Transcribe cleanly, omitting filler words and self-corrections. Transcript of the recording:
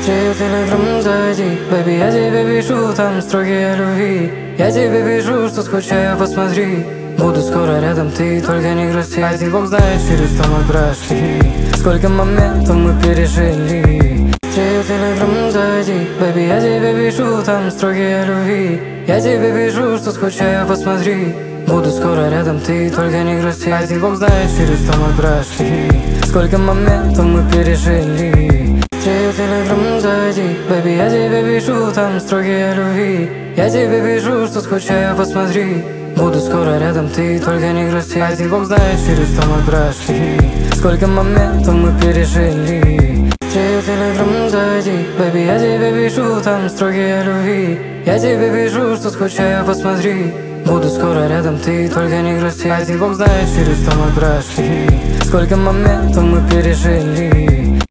Чей телеграм зайди, бэби, я тебе пишу, там строки о любви. Я тебе пишу, что скучаю, посмотри. Буду скоро рядом, ты только не грусти. Один бог знает, через что мы прошли, сколько моментов мы пережили. Чей телеграм зайди, бэби, я тебе пишу, там строки о любви. Я тебе пишу, что скучаю, посмотри. Буду скоро рядом, ты только не грусти. Один бог знает, через что мы прошли, сколько моментов мы пережили. Чей телеграм зайди, бэби, я тебе пишу, там строки о любви. Я тебе пишу, что скучаю, посмотри. Буду скоро рядом, ты только не грусти. Один бог знает, через что мы прошли, сколько моментов мы пережили. Чей телеграм зайди, бэби, я тебе пишу, там строки о любви. Я тебе пишу, что скучаю, посмотри. Буду скоро рядом, ты только не грусти. Один бог знает, через что мы прошли, сколько моментов мы пережили.